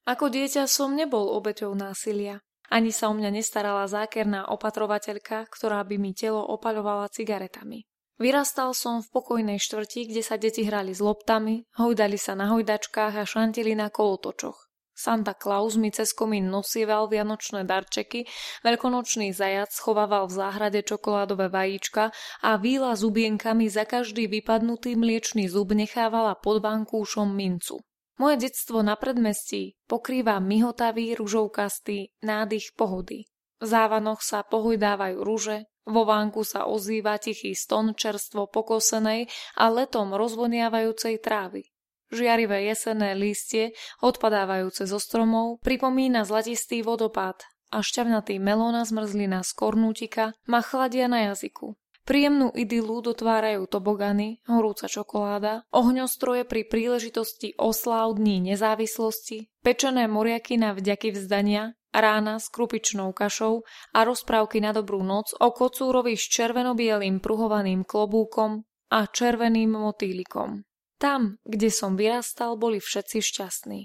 Ako dieťa som nebol obeťou násilia. Ani sa o mňa nestarala zákerná opatrovateľka, ktorá by mi telo opaľovala cigaretami. Vyrastal som v pokojnej štvrti, kde sa deti hrali s loptami, hojdali sa na hojdačkách a šantili na kolotočoch. Santa Claus mi cez komín nosieval vianočné darčeky, veľkonočný zajac schovával v záhrade čokoládové vajíčka a víla zubienkami za každý vypadnutý mliečny zub nechávala pod vankúšom mincu. Moje detstvo na predmestí pokrýva mihotavý ružovkastý nádych pohody. V závanoch sa pohojdávajú ruže, vo vánku sa ozýva tichý ston čerstvo pokosenej a letom rozvoniavajúcej trávy. Žiarivé jesenné lístie, odpadávajúce zo stromov, pripomína zlatistý vodopád a šťavnatý melón a zmrzlina z kornútika ma chladia na jazyku. Príjemnú idylu dotvárajú tobogany, horúca čokoláda, ohňostroje pri príležitosti osláv dní nezávislosti, pečené moriaky na vďaky vzdania, rána s krupičnou kašou a rozprávky na dobrú noc o kocúrovi s červeno-bielým pruhovaným klobúkom a červeným motýlikom. Tam, kde som vyrastal, boli všetci šťastní.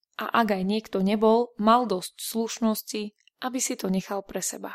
A ak aj niekto nebol, mal dosť slušnosti, aby si to nechal pre seba.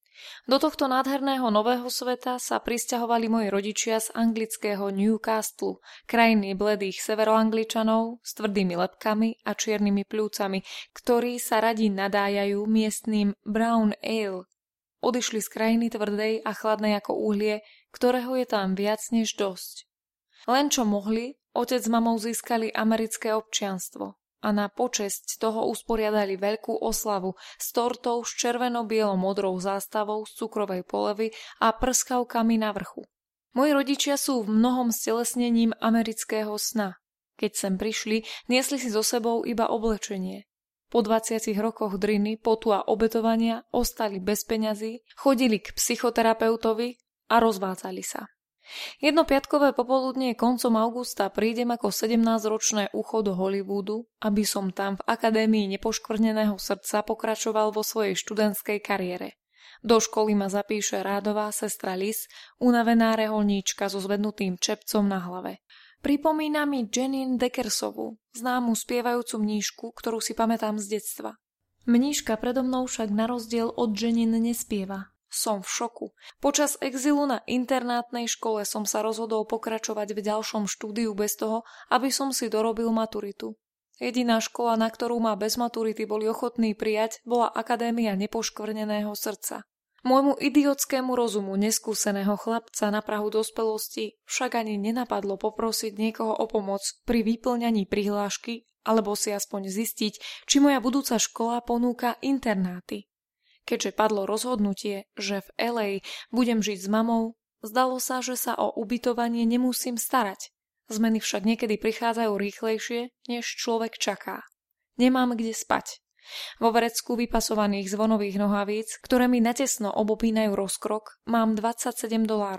Do tohto nádherného nového sveta sa prisťahovali moji rodičia z anglického Newcastle, krajiny bledých severoangličanov s tvrdými lebkami a čiernymi pľúcami, ktorí sa radi nadájajú miestnym brown ale. Odišli z krajiny tvrdej a chladnej ako uhlie, ktorého je tam viac než dosť. Len čo mohli, otec s mamou získali americké občianstvo a na počesť toho usporiadali veľkú oslavu s tortou s červeno-bielo-modrou zástavou z cukrovej polevy a prskavkami na vrchu. Moji rodičia sú v mnohom stelesnením amerického sna. Keď sem prišli, niesli si so sebou iba oblečenie. Po 20 rokoch driny, potu a obetovania ostali bez peňazí, chodili k psychoterapeutovi a rozvádzali sa. Jedno piatkové popoludnie koncom augusta prídem ako 17-ročné ucho do Hollywoodu, aby som tam v Akadémii nepoškvrneného srdca pokračoval vo svojej študentskej kariére. Do školy ma zapíše rádová sestra Liz, unavená reholníčka so zvednutým čepcom na hlave. Pripomína mi Janine Deckersovú, známu spievajúcu mníšku, ktorú si pamätám z detstva. Mníška predo mnou však na rozdiel od Janine nespieva. Som v šoku. Počas exilu na internátnej škole som sa rozhodol pokračovať v ďalšom štúdiu bez toho, aby som si dorobil maturitu. Jediná škola, na ktorú ma bez maturity boli ochotní prijať, bola Akadémia nepoškvrneného srdca. Môjmu idiotskému rozumu neskúseného chlapca na prahu dospelosti však ani nenapadlo poprosiť niekoho o pomoc pri vyplňaní prihlášky alebo si aspoň zistiť, či moja budúca škola ponúka internáty. Keďže padlo rozhodnutie, že v LA budem žiť s mamou, zdalo sa, že sa o ubytovanie nemusím starať. Zmeny však niekedy prichádzajú rýchlejšie, než človek čaká. Nemám kde spať. Vo vrecku vypasovaných zvonových nohavíc, ktoré mi natesno obopínajú rozkrok, mám $27.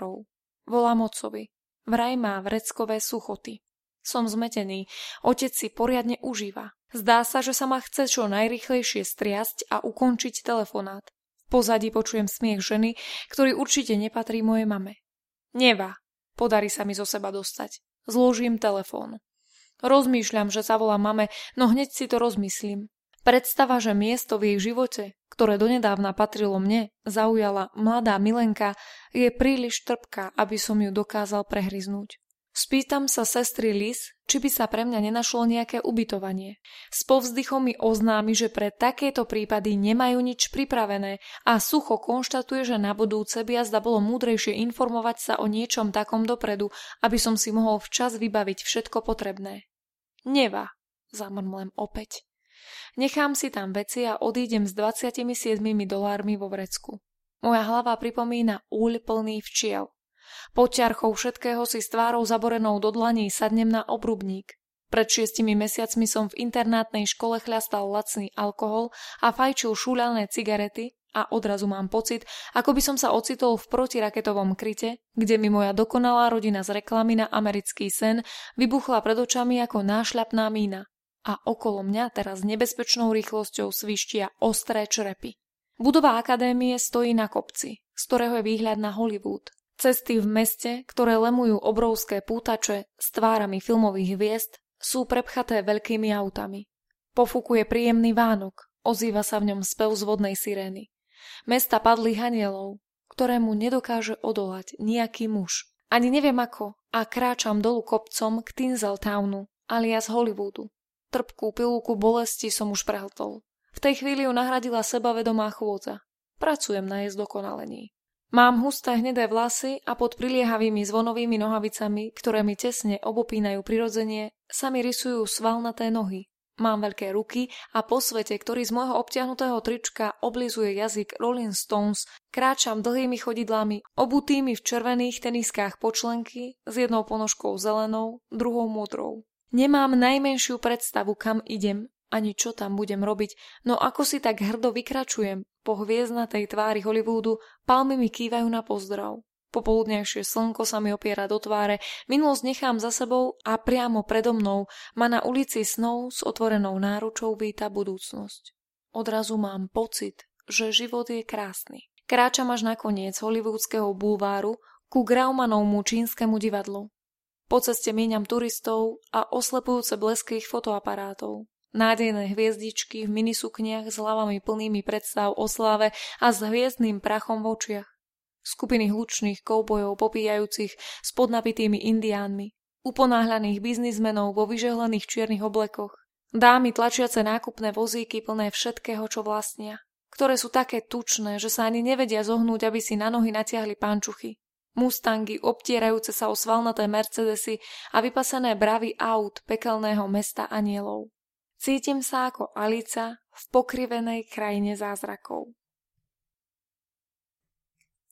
Volám otcovi. Vraj má vreckové suchoty. Som zmetený. Otec si poriadne užíva. Zdá sa, že sa ma chce čo najrýchlejšie striasť a ukončiť telefonát. V pozadí počujem smiech ženy, ktorý určite nepatrí mojej mame. Neva. Podarí sa mi zo seba dostať. Zložím telefón. Rozmýšľam, že zavolám mame, no hneď si to rozmyslím. Predstava, že miesto v jej živote, ktoré donedávna patrilo mne, zaujala mladá milenka, je príliš trpká, aby som ju dokázal prehryznúť. Spýtam sa sestry Liz, či by sa pre mňa nenašlo nejaké ubytovanie. S povzdychom mi oznámi, že pre takéto prípady nemajú nič pripravené a sucho konštatuje, že na budúce by azda bolo múdrejšie informovať sa o niečom takom dopredu, aby som si mohol včas vybaviť všetko potrebné. Neva, zamrmlem opäť. Nechám si tam veci a odídem s $27 vo vrecku. Moja hlava pripomína úľ plný včiel. Pod ťarchou všetkého si s tvárou zaborenou do dlaní sadnem na obrubník. Pred 6 mesiacmi som v internátnej škole chľastal lacný alkohol a fajčil šúľané cigarety a odrazu mám pocit, ako by som sa ocitol v protiraketovom kryte, kde mi moja dokonalá rodina z reklamy na americký sen vybuchla pred očami ako nášľapná mína. A okolo mňa teraz nebezpečnou rýchlosťou svištia ostré črepy. Budova akadémie stojí na kopci, z ktorého je výhľad na Hollywood. Cesty v meste, ktoré lemujú obrovské pútače s tvárami filmových hviezd, sú prepchaté veľkými autami. Pofúkuje príjemný vánok, ozýva sa v ňom spev z vodnej sirény. Mesta padlých anielov, ktorému nedokáže odolať nejaký muž. Ani neviem ako, a kráčam dolu kopcom k Tinseltownu, alias Hollywoodu. Trpkú pilulku bolesti som už prehltol. V tej chvíli ju nahradila sebavedomá chôdza. Pracujem na jej zdokonalení. Mám husté hnedé vlasy a pod priliehavými zvonovými nohavicami, ktoré mi tesne obopínajú prirodzenie, sa mi rysujú svalnaté nohy. Mám veľké ruky a po svete, ktorý z môjho obtiahnutého trička oblizuje jazyk Rolling Stones, kráčam dlhými chodidlami, obutými v červených teniskách počlenky, s jednou ponožkou zelenou, druhou modrou. Nemám najmenšiu predstavu, kam idem, ani čo tam budem robiť, no ako si tak hrdo vykračujem, po hviezdnatej tvári Hollywoodu palmy mi kývajú na pozdrav. Popoludnejšie slnko sa mi opiera do tváre, minulosť nechám za sebou a priamo predo mnou ma na ulici snov s otvorenou náručou víta budúcnosť. Odrazu mám pocit, že život je krásny. Kráčam až na koniec Hollywoodského bulváru ku Graumanovmu čínskemu divadlu. Po ceste míňam turistov a oslepujúce blesky ich fotoaparátov. Nádejné hviezdičky v minisukniach s hlavami plnými predstav o sláve a s hviezdnym prachom v očiach. Skupiny hlučných koubojov popíjajúcich s podnapitými indiánmi. Uponáhľaných biznismenov vo vyžehlených čiernych oblekoch. Dámy tlačiace nákupné vozíky plné všetkého, čo vlastnia. Ktoré sú také tučné, že sa ani nevedia zohnúť, aby si na nohy natiahli pančuchy. Mustangy obtierajúce sa o svalnaté Mercedesy a vypasené bravy aut pekelného mesta anielov. Cítim sa ako Alica v pokrivenej krajine zázrakov.